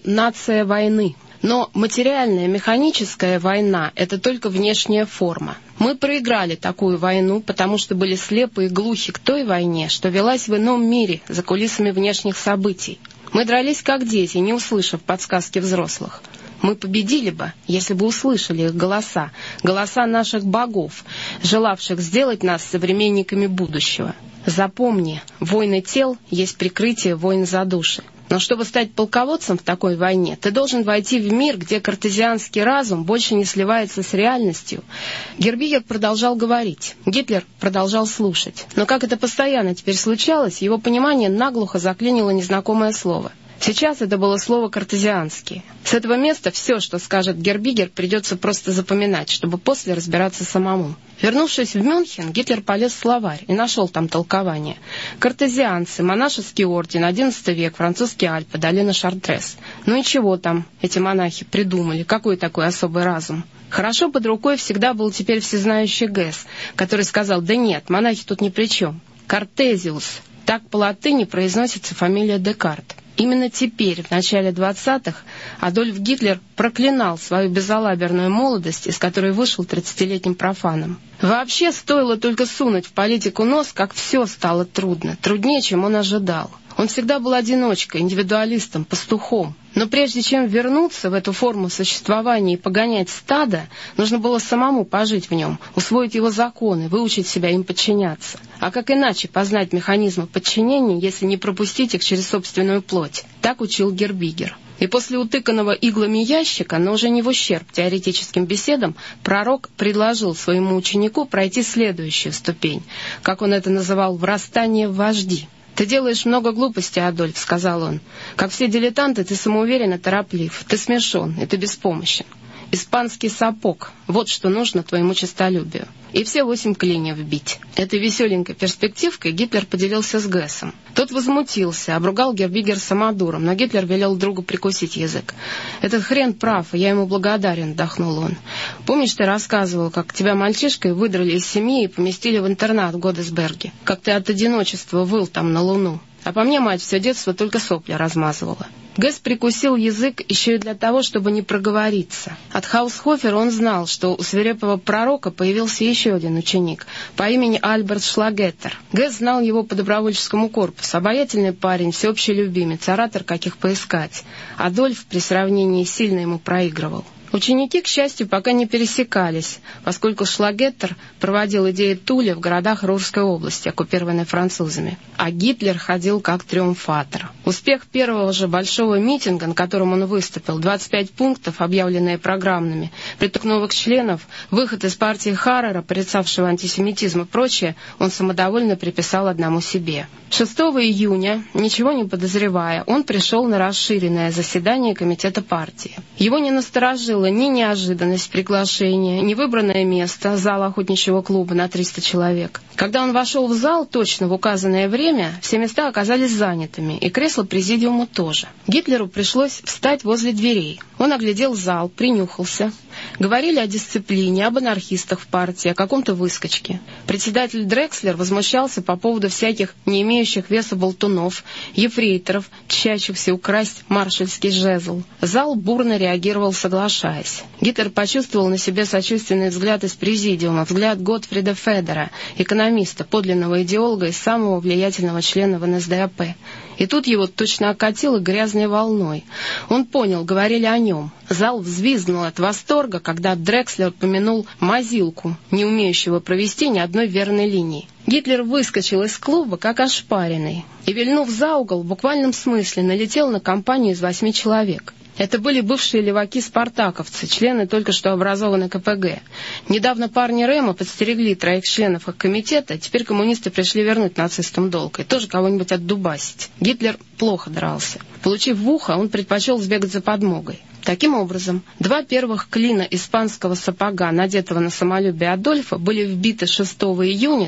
нация войны. Но материальная, механическая война – это только внешняя форма. Мы проиграли такую войну, потому что были слепы и глухи к той войне, что велась в ином мире, за кулисами внешних событий. Мы дрались как дети, не услышав подсказки взрослых. Мы победили бы, если бы услышали их голоса, голоса наших богов, желавших сделать нас современниками будущего. Запомни, войны тел есть прикрытие войн за души. Но чтобы стать полководцем в такой войне, ты должен войти в мир, где картезианский разум больше не сливается с реальностью. Гербигер продолжал говорить, Гитлер продолжал слушать. Но как это постоянно теперь случалось, его понимание наглухо заклинило незнакомое слово. Сейчас это было слово «картезианский». С этого места все, что скажет Гербигер, придется просто запоминать, чтобы после разбираться самому. Вернувшись в Мюнхен, Гитлер полез в словарь и нашел там толкование. Картезианцы, монашеский орден, XI век, французские Альпы, долина Шартрес. Ну и чего там эти монахи придумали? Какой такой особый разум? Хорошо под рукой всегда был теперь всезнающий Гесс, который сказал: да нет, монахи тут ни при чем. Картезиус. Так по латыни произносится фамилия Декарт. Именно теперь, в начале 20-х, Адольф Гитлер проклинал свою безалаберную молодость, из которой вышел 30-летним профаном. Вообще, стоило только сунуть в политику нос, как все стало трудно, труднее, чем он ожидал. Он всегда был одиночкой, индивидуалистом, пастухом. Но прежде чем вернуться в эту форму существования и погонять стадо, нужно было самому пожить в нем, усвоить его законы, выучить себя им подчиняться. А как иначе познать механизмы подчинения, если не пропустить их через собственную плоть? Так учил Гербигер. И после утыканного иглами ящика, но уже не в ущерб теоретическим беседам, пророк предложил своему ученику пройти следующую ступень, как он это называл, «врастание в вожди». «Ты делаешь много глупостей, Адольф», — сказал он. «Как все дилетанты, ты самоуверен и тороплив, ты смешон, и ты беспомощен. Испанский сапог — вот что нужно твоему честолюбию. И все 8 клиньев бить». Этой веселенькой перспективкой Гитлер поделился с Гессом. Тот возмутился, обругал Гербигер самодуром, но Гитлер велел другу прикусить язык. «Этот хрен прав, и я ему благодарен», — вздохнул он. «Помнишь, ты рассказывал, как тебя мальчишкой выдрали из семьи и поместили в интернат в Годесберге? Как ты от одиночества выл там на Луну? А по мне мать все детство только сопли размазывала». Гесс прикусил язык еще и для того, чтобы не проговориться. От Хаусхофера он знал, что у свирепого пророка появился еще один ученик по имени Альберт Шлагеттер. Гесс знал его по добровольческому корпусу. Обаятельный парень, всеобщий любимец, оратор, каких поискать. Адольф при сравнении сильно ему проигрывал. Ученики, к счастью, пока не пересекались, поскольку Шлагеттер проводил идеи Туля в городах Рурской области, оккупированной французами, а Гитлер ходил как триумфатор. Успех первого же большого митинга, на котором он выступил, 25 пунктов, объявленные программными, приток новых членов, выход из партии Харрера, порицавшего антисемитизм и прочее, он самодовольно приписал одному себе. 6 июня, ничего не подозревая, он пришел на расширенное заседание комитета партии. Его не насторожило ни неожиданность приглашения, ни выбранное место, зал охотничьего клуба на 300 человек. Когда он вошел в зал точно в указанное время, все места оказались занятыми, и кресло президиума тоже. Гитлеру пришлось встать возле дверей. Он оглядел зал, принюхался. Говорили о дисциплине, об анархистах в партии, о каком-то выскочке. Председатель Дрекслер возмущался по поводу всяких не имеющих веса болтунов, ефрейторов, чащихся украсть маршальский жезл. Зал бурно реагировал, соглашаясь. Гитлер почувствовал на себе сочувственный взгляд из президиума, взгляд Готфрида Федера, экономиста, подлинного идеолога и самого влиятельного члена НСДАП. И тут его точно окатило грязной волной. Он понял, говорили о нем. Зал взвизгнул от восторга, когда Дрекслер помянул мазилку, не умеющего провести ни одной верной линии. Гитлер выскочил из клуба, как ошпаренный, и, вильнув за угол, в буквальном смысле налетел на компанию из 8 человек. Это были бывшие леваки-спартаковцы, члены только что образованной КПГ. Недавно парни Рэма подстерегли 3 членов их комитета, теперь коммунисты пришли вернуть нацистам долг и тоже кого-нибудь отдубасить. Гитлер плохо дрался. Получив в ухо, он предпочел сбегать за подмогой. Таким образом, 2 первых клина испанского сапога, надетого на самолюбие Адольфа, были вбиты 6 июня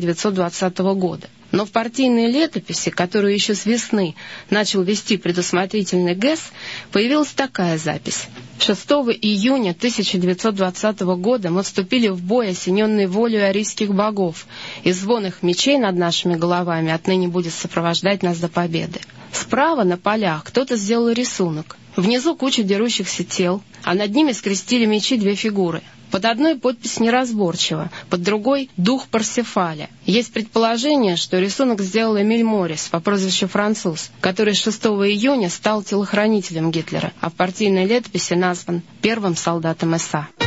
1920 года. Но в партийной летописи, которую еще с весны начал вести предусмотрительный Гесс, появилась такая запись. 6 июня 1920 года мы вступили в бой, осененный волею арийских богов, и звон их мечей над нашими головами отныне будет сопровождать нас до победы. Справа на полях кто-то сделал рисунок. Внизу куча дерущихся тел, а над ними скрестили мечи две фигуры. Под одной подпись неразборчива, под другой — дух Парсифаля. Есть предположение, что рисунок сделал Эмиль Морис по прозвищу Француз, который 6 июня стал телохранителем Гитлера, а в партийной летописи назван первым солдатом СА.